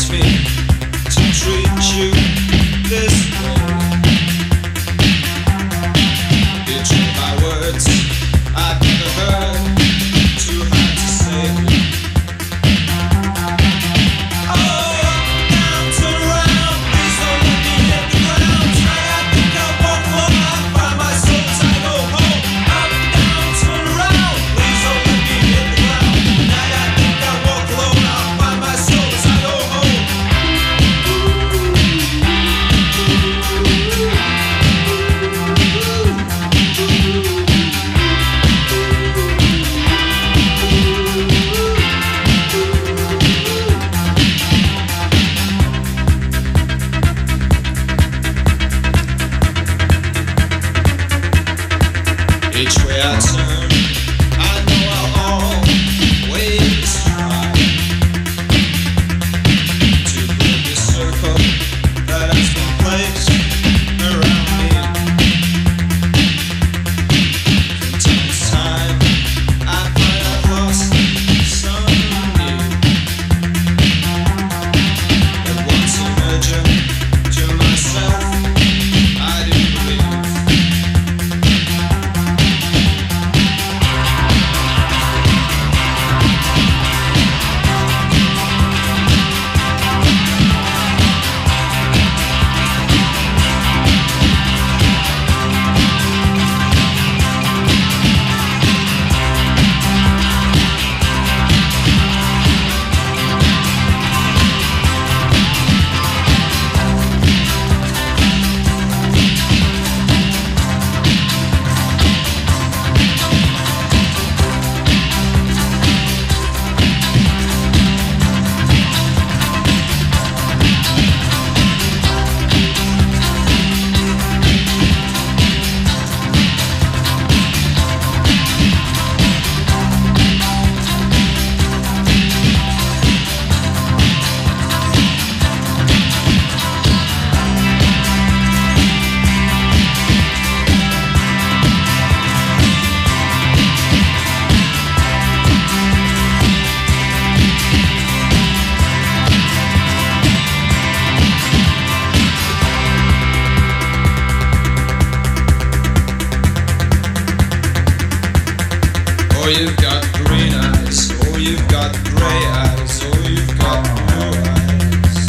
Oh, you've got green eyes. Oh, you've got gray eyes. Oh, you've got blue eyes.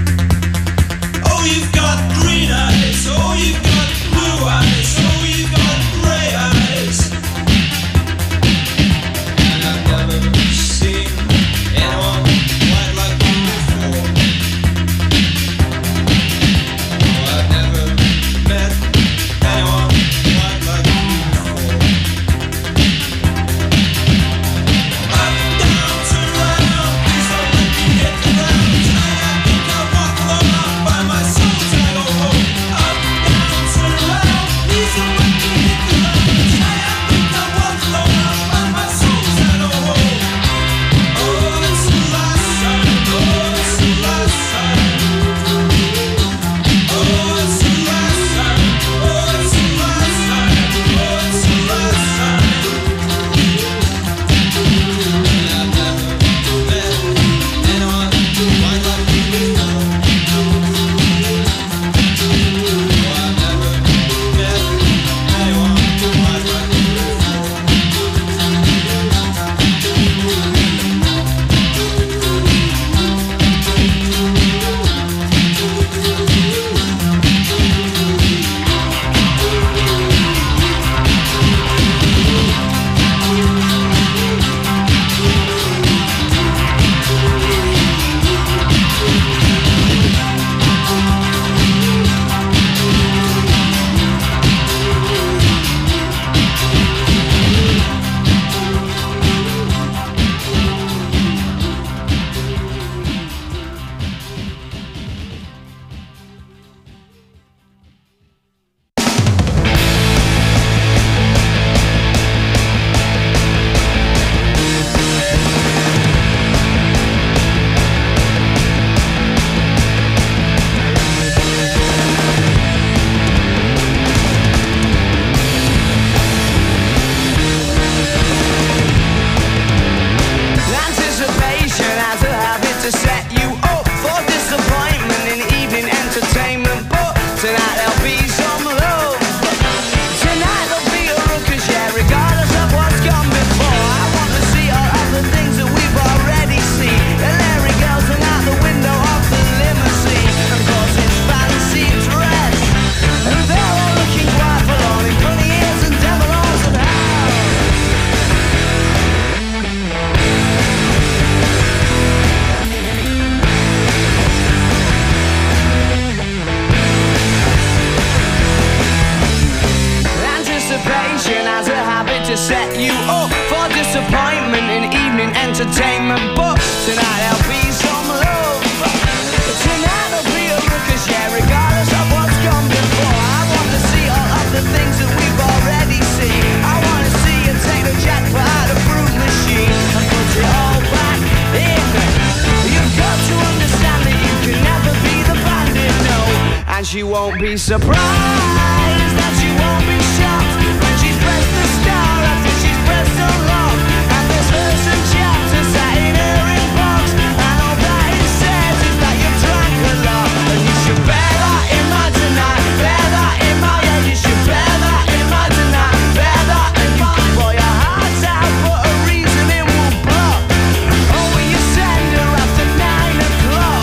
Oh, you've got green eyes. Oh, you've got blue eyes. Oh, you've got gray eyes. And I've never seen anyone quite like you before. Oh, I've never met anyone quite like you before. Anticipation has a habit to set you up for she won't be surprised, and she won't be shocked when she's pressed the star after she's pressed the lock. And there's verse and chapter sat in her inbox, and all that it says is that you've drank a lot. And you should bear that in mind tonight, bear that in mind, yeah, you should bear that in mind tonight, bear that. And you can pour your heart out, but a reason it won't block. Oh, will you send her after 9 o'clock?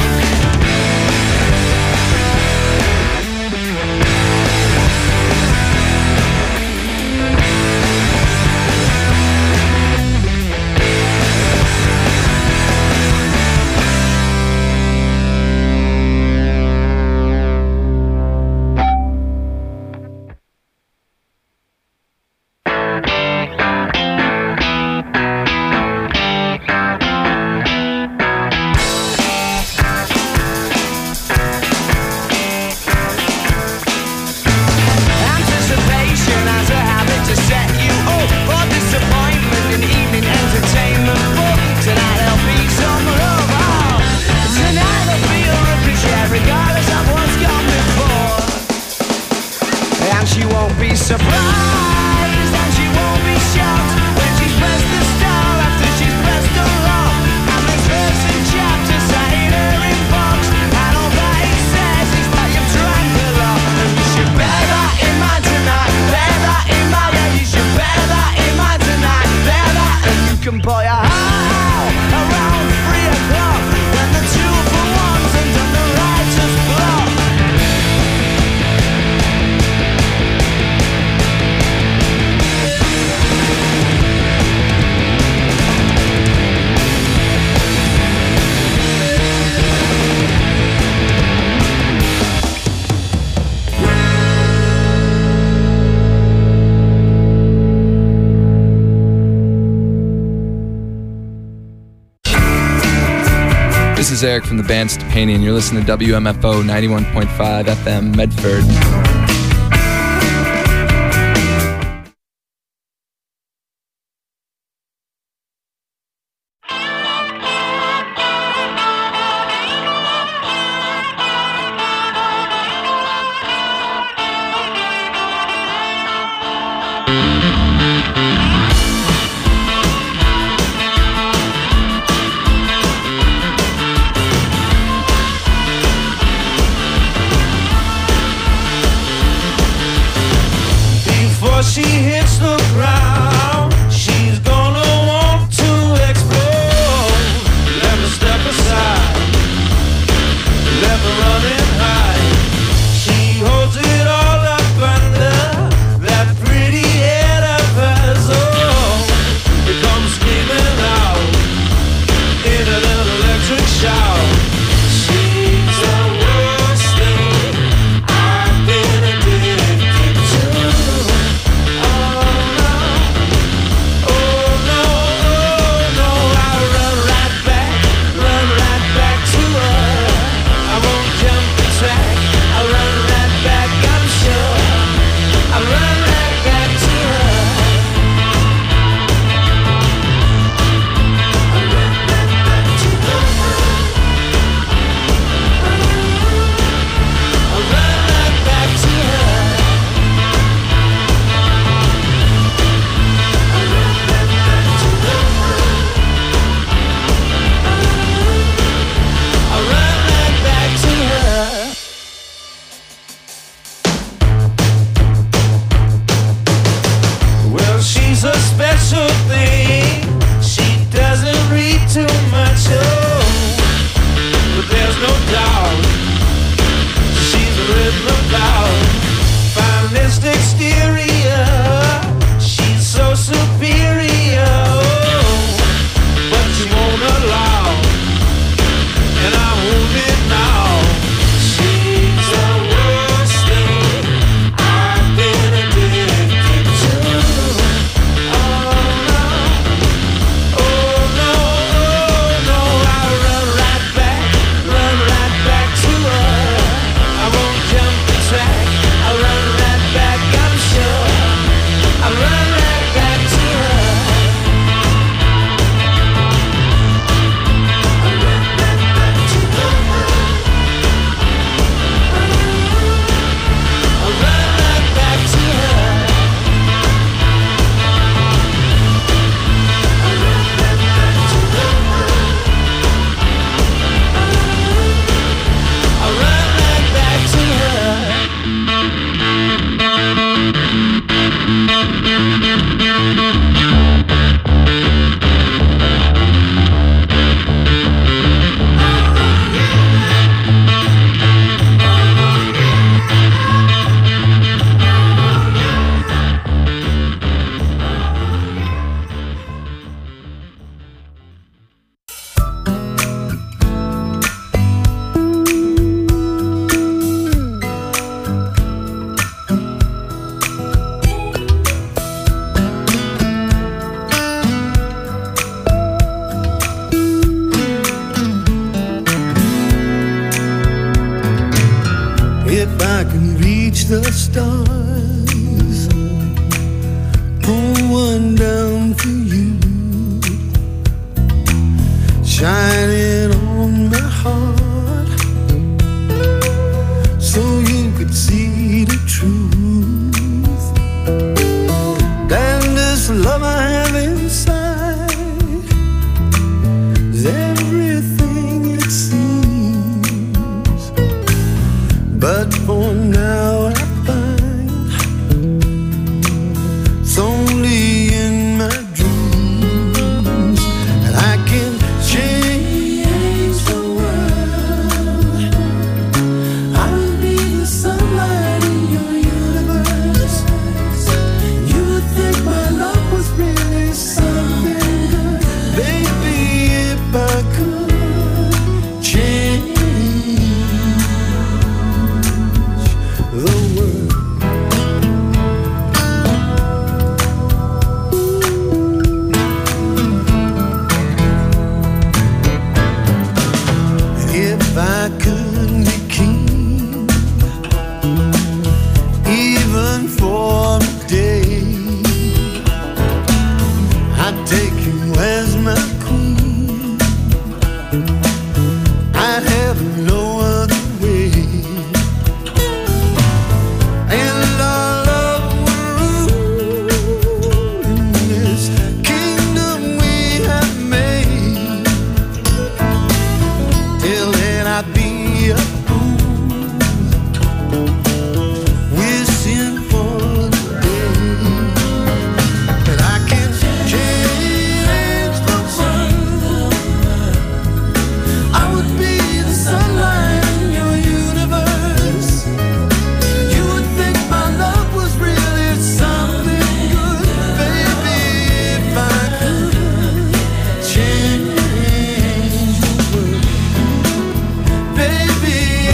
This is Eric from the band Stepanian. You're listening to WMFO 91.5 FM Medford. She hits the ground, she's gonna want to explode. Let me step aside, let me run and hide. She holds it all up under that pretty head of hers. Oh, it comes screaming out in an electric shout. She's the worst thing I've been addicted to. can reach the stars, pull one down for you, shining on my heart, so you could see the truth. Damn, this love I have inside is everything it seems, but for now I find it's only in my dreams that I can change the world. I will be the sunlight in your universe. You would think my love was really something good, baby, if I could change the world. If I could be king, even for a day, I'd take you as my queen. I'd have no other way, and our love would rule in this kingdom we have made. Till then I'd be a fool, wishing for the day that I can change the world. I would be the sunlight in your universe. You would think my love was really something good, baby, if I could change the world. Baby,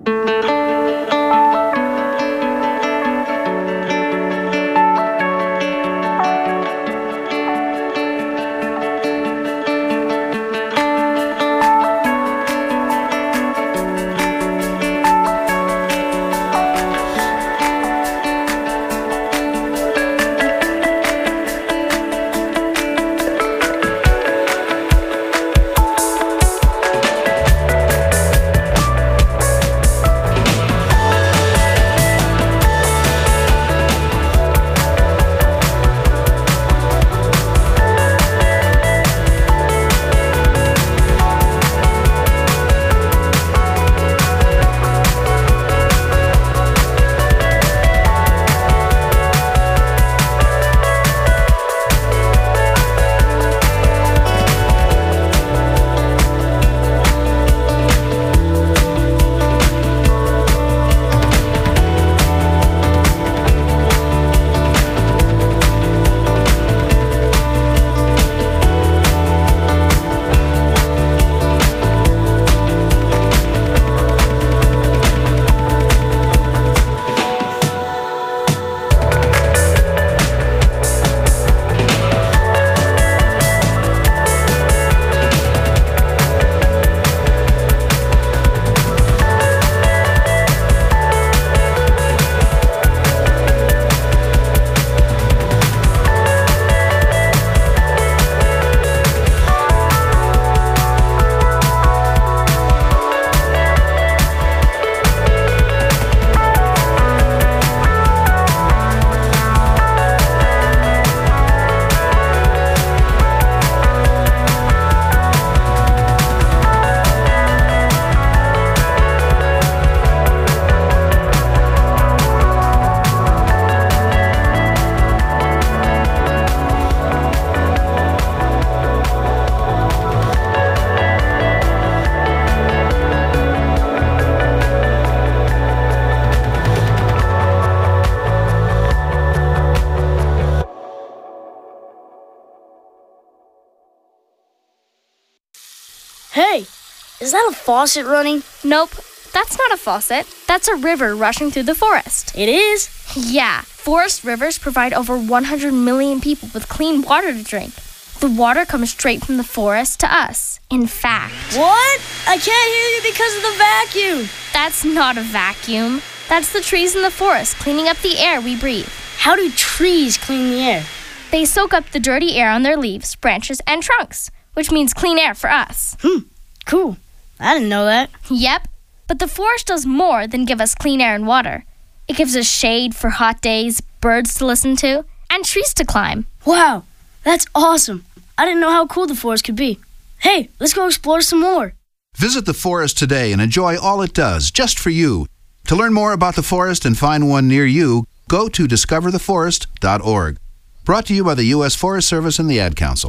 Hey, is that a faucet running? Nope, that's not a faucet. That's a river rushing through the forest. It is? Yeah, forest rivers provide over 100 million people with clean water to drink. The water comes straight from the forest to us. In fact... What? I can't hear you because of the vacuum. That's not a vacuum. That's the trees in the forest cleaning up the air we breathe. How do trees clean the air? They soak up the dirty air on their leaves, branches, and trunks, which means clean air for us. Cool. I didn't know that. Yep, but the forest does more than give us clean air and water. It gives us shade for hot days, birds to listen to, and trees to climb. Wow, that's awesome. I didn't know how cool the forest could be. Hey, let's go explore some more. Visit the forest today and enjoy all it does, just for you. To learn more about the forest and find one near you, go to discovertheforest.org. Brought to you by the U.S. Forest Service and the Ad Council.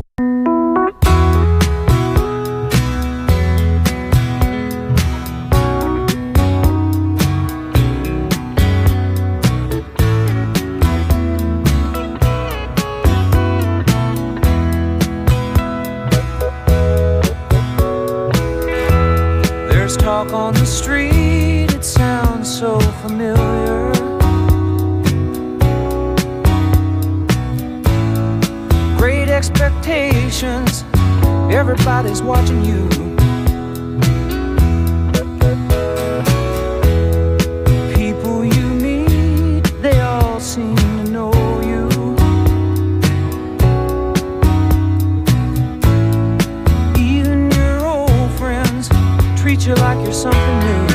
There's talk on the street, it sounds so familiar. Great expectations, everybody's watching you. People you meet, they all seem to know you. Even your old friends treat you like you're something new.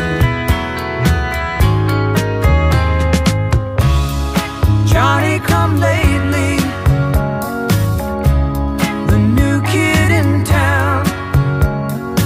Johnny come lately, the new kid in town.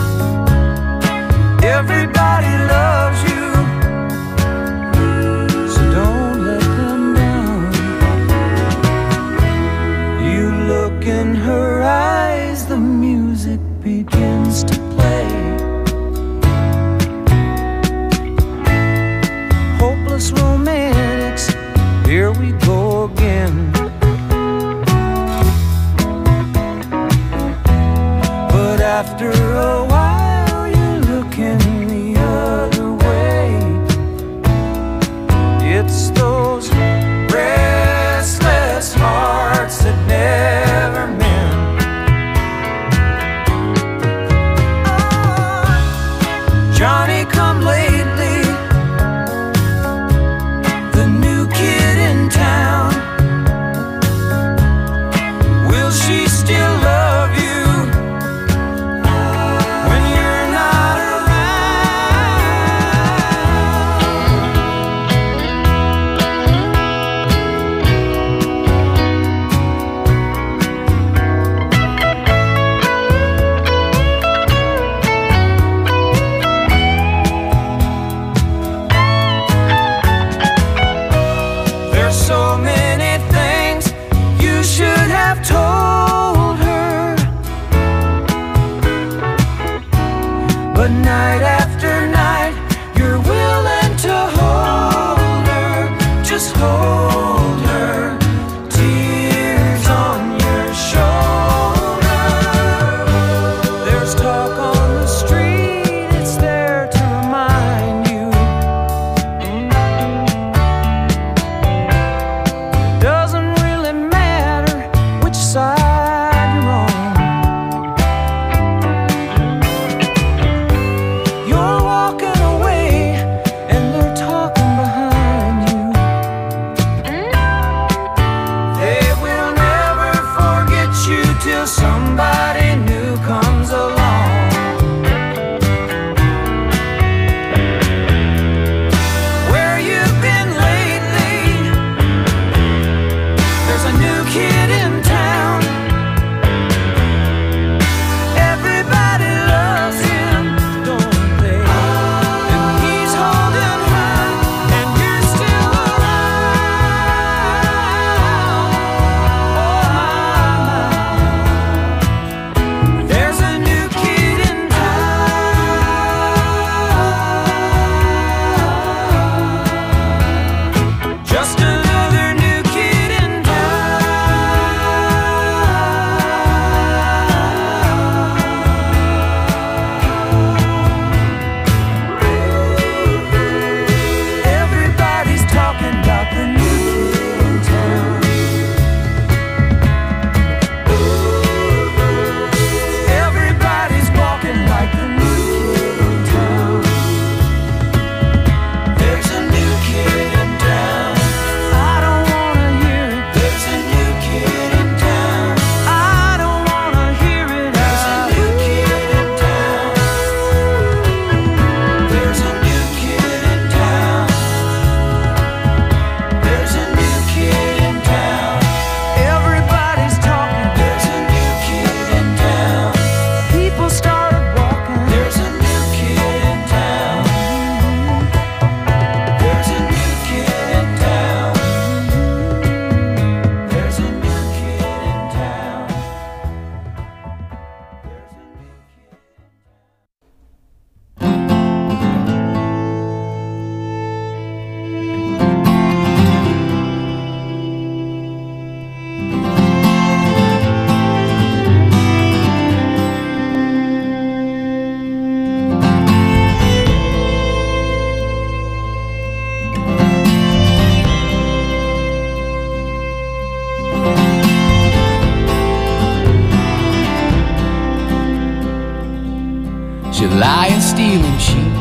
sheet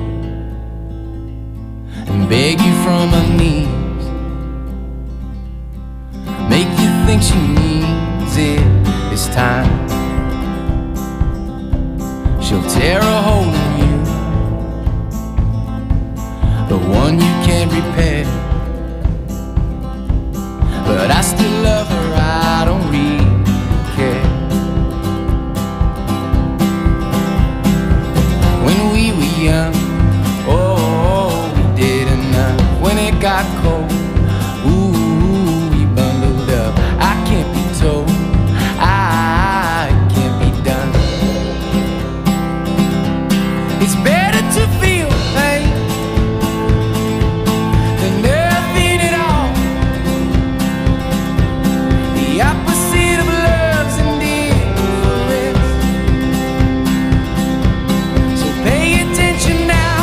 and beg you from her knees, make you think she needs it this time. She'll tear a hole in you, the one you can't repair. But I still love her, I don't really care. When we were young, oh, we did enough. When it got cold, ooh, we bundled up. I can't be told, I can't be done. It's better to feel pain than nothing at all. The opposite of love's indifference. So pay attention now.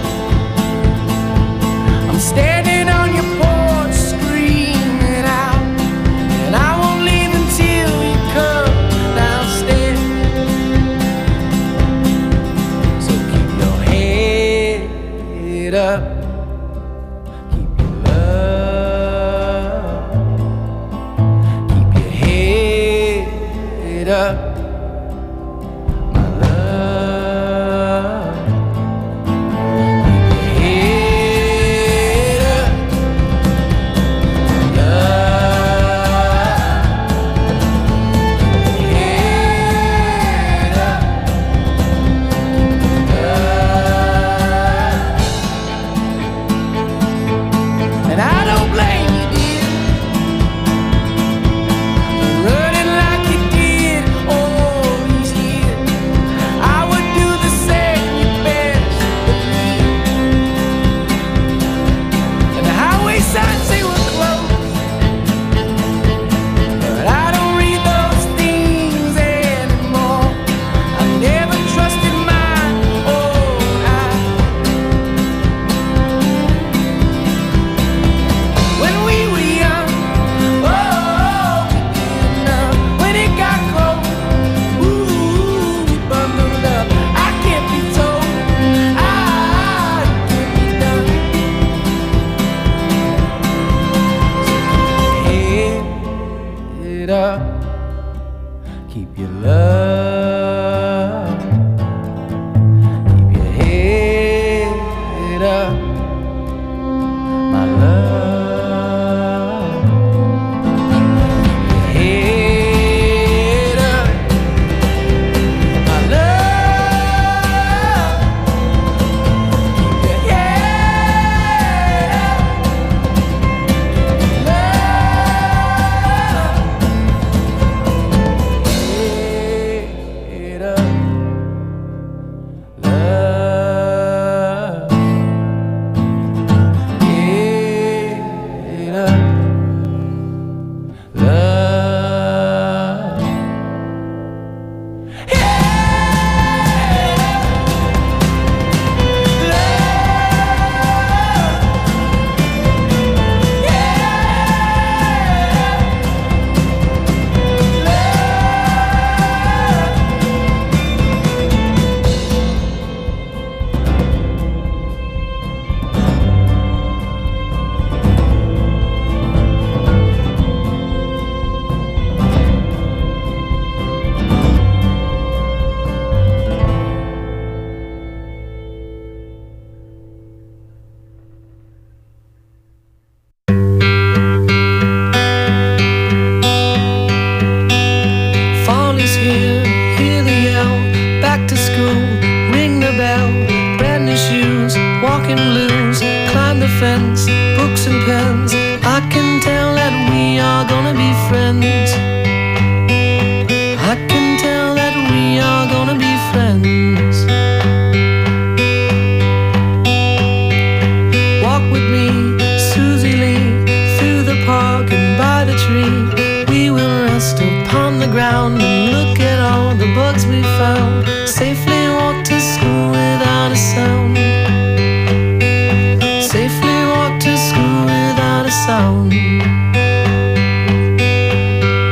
I'm standing on your porch screaming out, and I won't leave until you come downstairs. So keep your head up, keep your love, keep your head up, my love. Keep your head up, my love. Keep your head up, keep your love. And I don't blame you, dear, for running like you did all these years. I would do the same, you best believe. And the highway signs say we're closed, but I don't read those things anymore. I never trusted my own eyes. When we were young, oh, we did enough. When it got cold, ooh, we bundled up. I can't be told, I can't be done. So keep your head up, keep your love, keep your head up, my love. Keep your head up, my love. Keep your head up, fence, books and pens. I can tell that we are gonna be friends. I can tell that we are gonna be friends. Walk with me, Susie Lee, through the park and by the tree. We will rest upon the ground and look at all the bugs we found. Safely walk to school without a sound. Safely walk to school without a sound.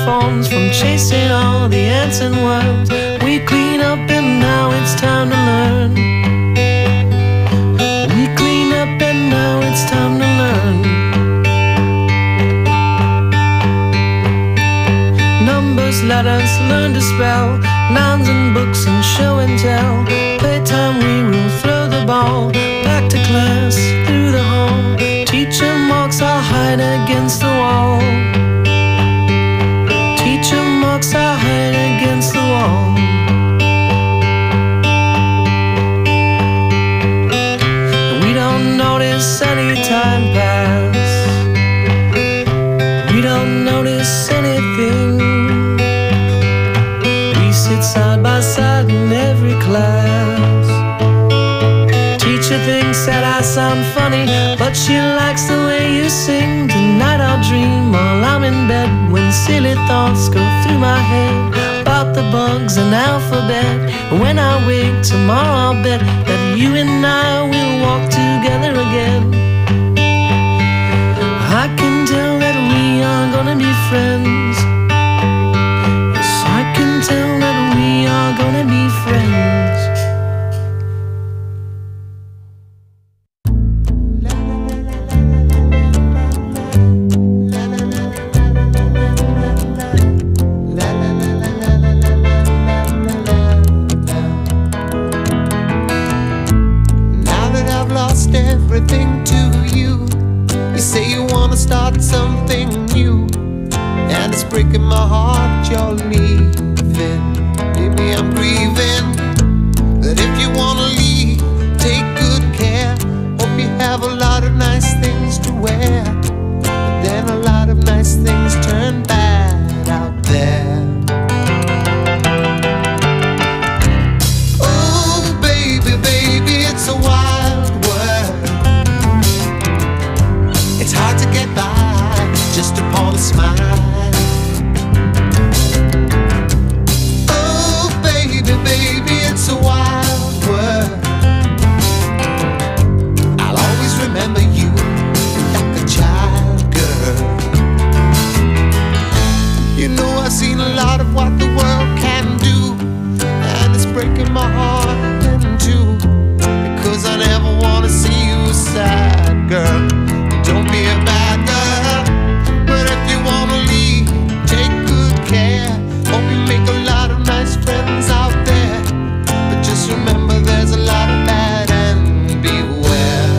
uniforms from chasing all the ants and worms. We clean up and now it's time to learn. We clean up and now it's time to learn. Numbers, letters, learn to spell, nouns and books and show and tell. Playtime we will throw the ball back to class through the hall. Teacher marks I'll hide against the wall. Teacher marks I'll hide against the wall. We don't notice any time pass. We don't notice anything. We sit side by side in every class. Teacher thinks that I sound funny, but she likes the way you sing. Tonight I'll dream while I'm in bed, when silly thoughts go through my head about the bugs and alphabet. And when I wake tomorrow I'll bet that you and I will walk together again. I can tell that we are gonna be friends. Yes, I can tell that we are gonna be friends. Everything to you. You say you wanna start something new, and it's breaking my heart you're leaving. Maybe I'm grieving, but if you wanna leave, take good care. Hope you have a lot of nice things to wear, but then a lot of nice things turn bad out there. Oh baby, baby, it's a wild world. It's hard to get by just upon a smile. Oh baby, baby, it's a wild world. I'll always remember you like a child girl. You know I've seen a lot of what the world can do, and it's breaking my heart in two, because I never wanna see you sad, girl. Don't be a bad girl, but if you wanna leave, take good care. Hope you make a lot of nice friends out there, but just remember there's a lot of bad and beware.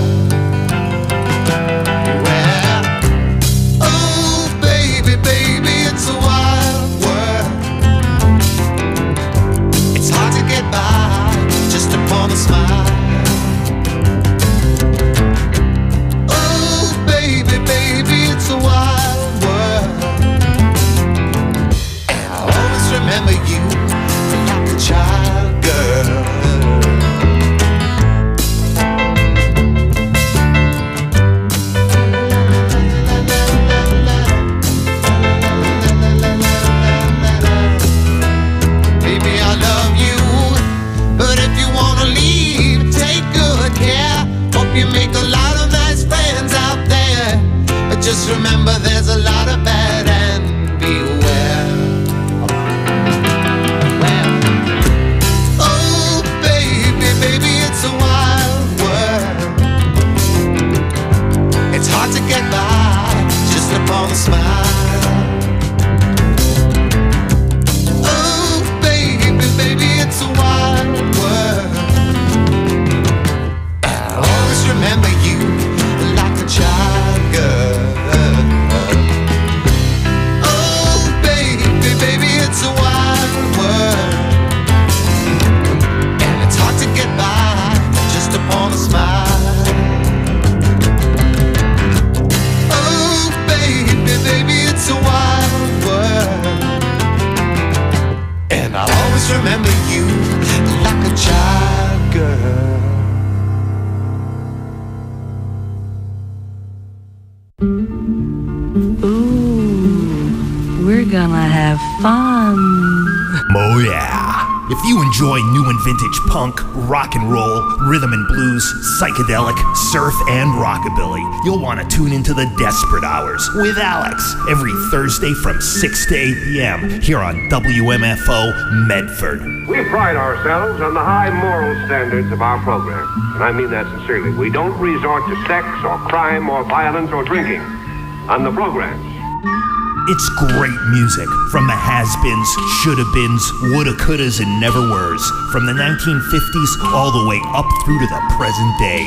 Beware. Oh baby, baby, it's a wild world. It's hard to get by just upon a smile. Baby, it's a wild world, and I'll always remember you like a child girl. Baby, I love you, but if you wanna leave, take good care. Hope you make a lot of nice friends out there, but just remember there's a lot of bad and beware. Well, oh baby, baby, it's a wild world. It's hard to get by just upon a smile. Oh baby, baby, it's a wild world. I'll always remember you like a child girl. Oh baby, baby, it's a wild world, and it's hard to get by just upon a smile. Oh baby, baby, it's a wild world, and I'll always remember you like a child girl. Ooh, we're gonna have fun. Oh yeah, If you enjoy new and vintage punk, rock and roll, rhythm and blues, psychedelic, surf, and rockabilly, you'll want to tune into the Desperate Hours with Alex every Thursday from 6 to 8 p.m. here on WMFO Medford. We pride ourselves on the high moral standards of our program, and I mean that sincerely. We don't resort to sex or crime or violence or drinking on the programs. It's great music from the has-beens, shoulda-beens, woulda, couldas, and never-weres, from the 1950s all the way up through to the present day.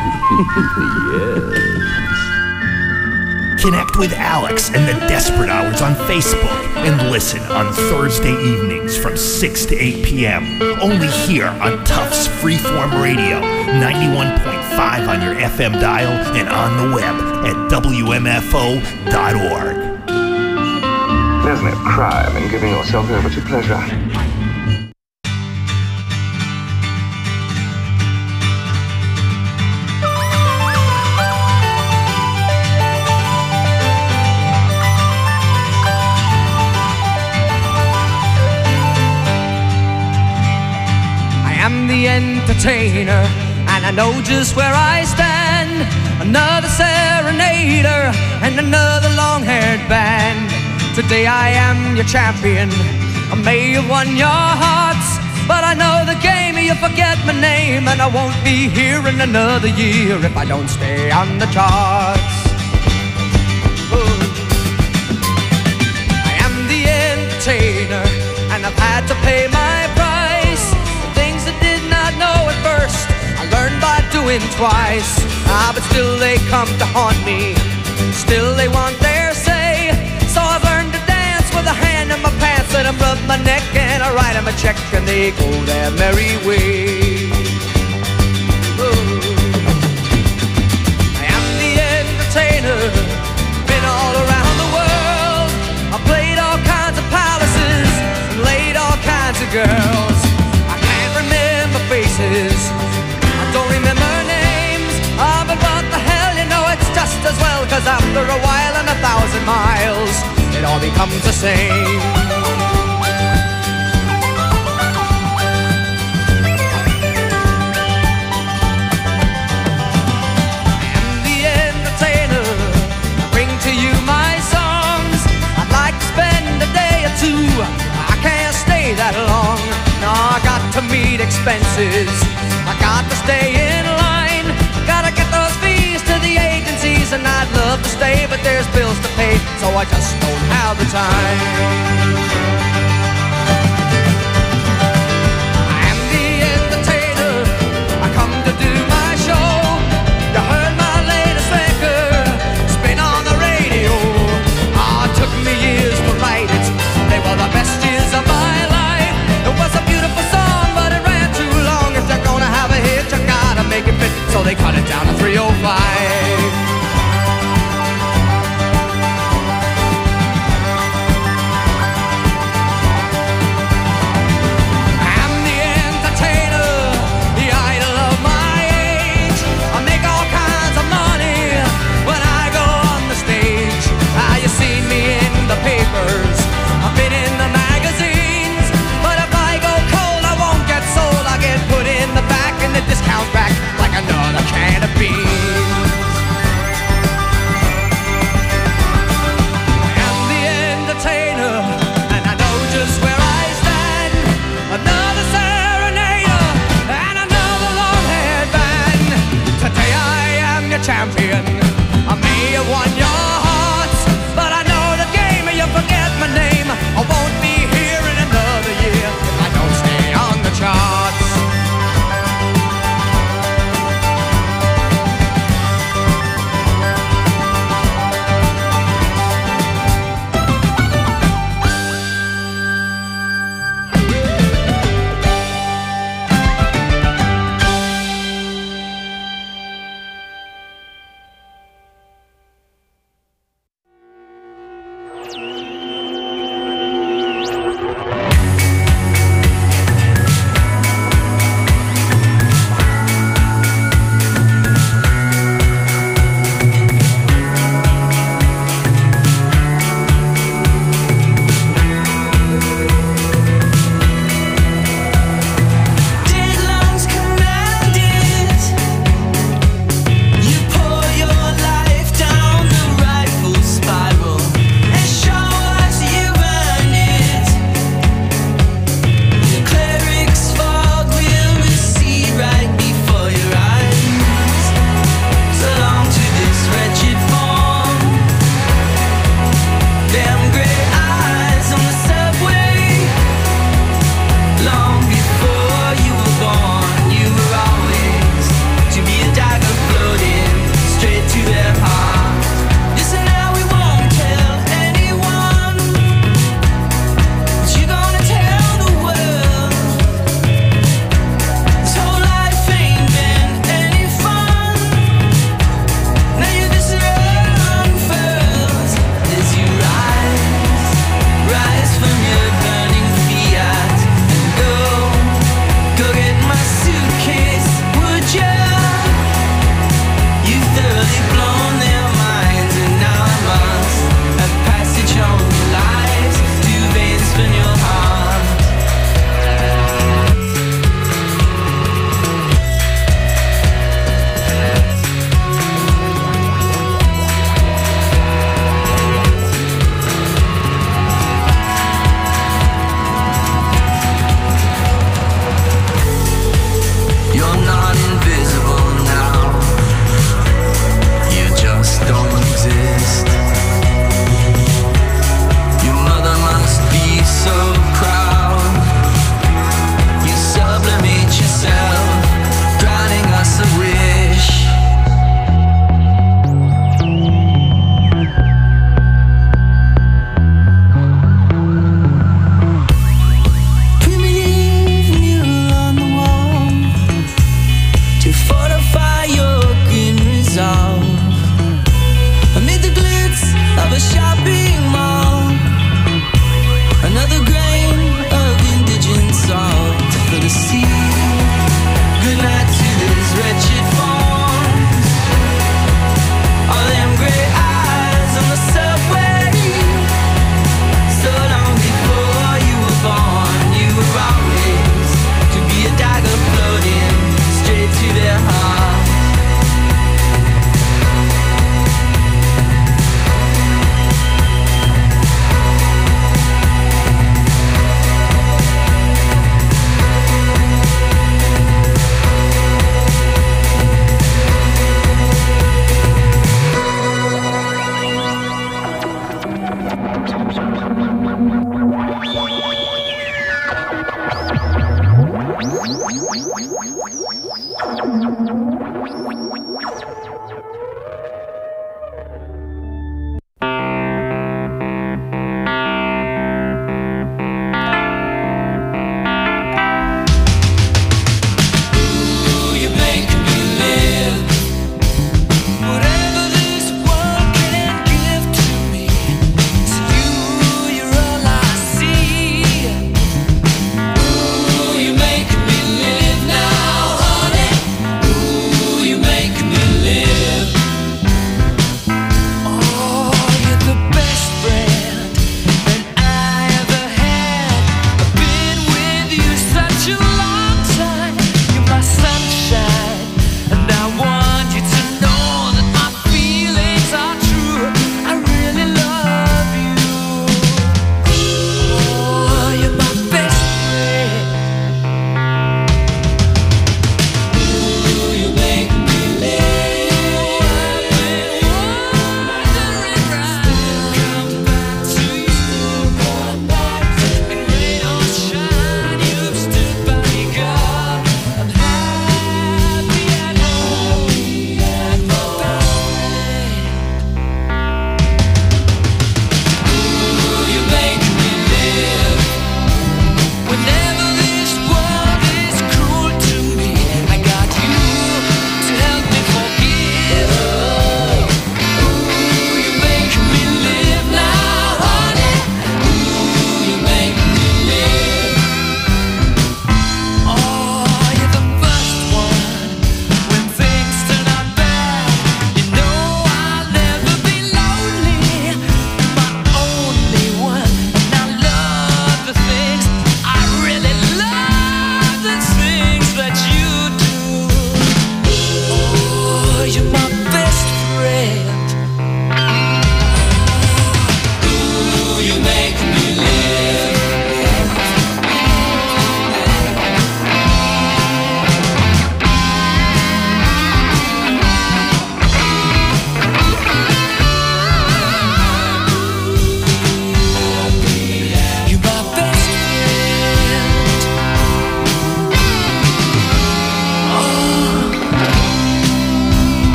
Yes. Connect with Alex and the Desperate Hours on Facebook and listen on Thursday evenings from 6 to 8 p.m. Only here on Tufts Freeform Radio, 91.5 on your FM dial and on the web at WMFO.org. There's no crime in giving yourself over to pleasure. I am the entertainer, and I know just where I stand. Another serenader and another long-haired band. Today I am your champion. I may have won your hearts, but I know the game, you forget my name, and I won't be here in another year if I don't stay on the charts. Ooh. I am the entertainer, and I've had to pay my price. Things I did not know at first, I learned by doing twice. But still they come to haunt me, still they want their say. So I've learned to dance with a hand in my pants, and I rub my neck and I write them a check, and they go their merry way. Ooh. I am the entertainer, been all around the world. I played all kinds of palaces and laid all kinds of girls. I can't remember faces, I don't remember names. But what the hell, you know it's just as well, 'cause after a while and 1,000 miles, it all becomes the same. I am the entertainer, I bring to you my songs. I'd like to spend a day or two, I can't stay that long. No, I got to meet expenses, I got to stay in line, gotta get those fees to the agencies, and I'd love to stay, but there's bills to pay, so I just don't have the time. I am the entertainer, I come to do my show. You heard my latest record, spin on the radio. It took me years to write it, they were the best years of my life. It was a beautiful song, but it ran too long. If you're gonna have a hit, you gotta make it fit, so they cut it down to 305. I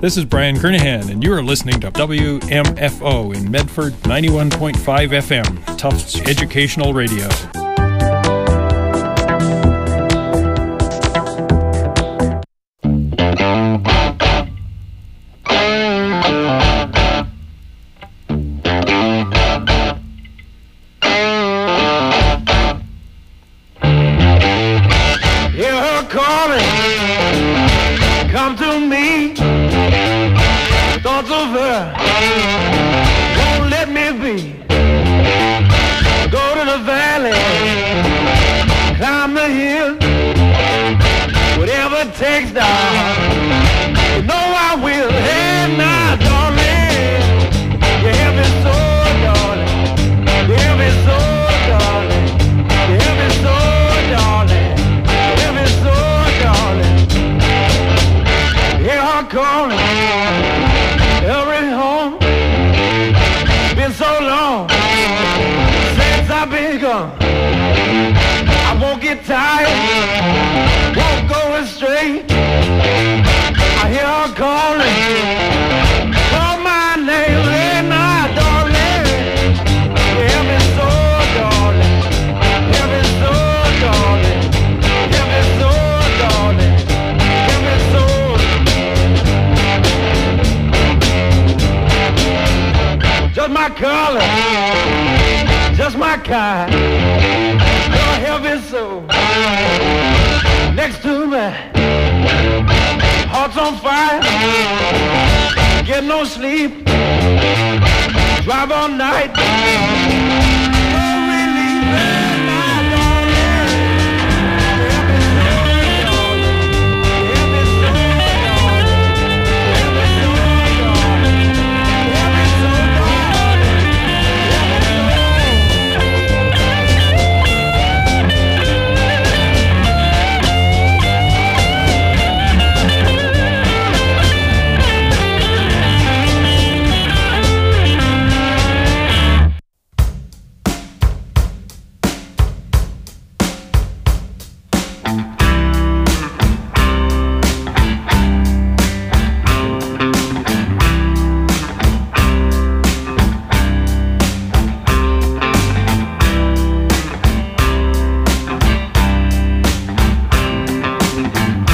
This is Brian Kernahan, and you are listening to WMFO in Medford, 91.5 FM, Tufts Educational Radio. Just my kind, your heavy soul next to me, heart's on fire, get no sleep, drive all night, no relief.